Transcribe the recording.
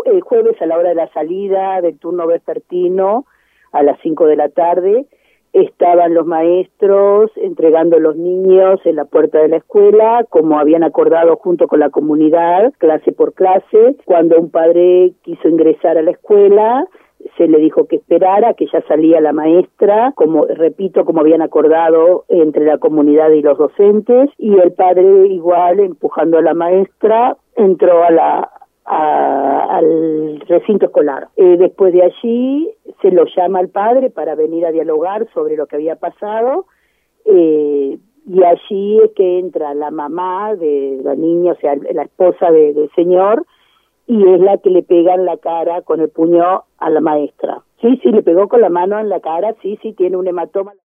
el jueves a la hora de la salida del turno vespertino, a las 5 de la tarde, estaban los maestros entregando a los niños en la puerta de la escuela, como habían acordado junto con la comunidad, clase por clase. Cuando un padre quiso ingresar a la escuela, se le dijo que esperara, que ya salía la maestra, como repito, como habían acordado entre la comunidad y los docentes, y el padre igual, empujando a la maestra, entró al recinto escolar. Después de allí se lo llama al padre para venir a dialogar sobre lo que había pasado, y allí es que entra la mamá de la niña, o sea, la esposa del señor, y es la que le pega en la cara con el puño a la maestra. Sí, le pegó con la mano en la cara, sí, tiene un hematoma.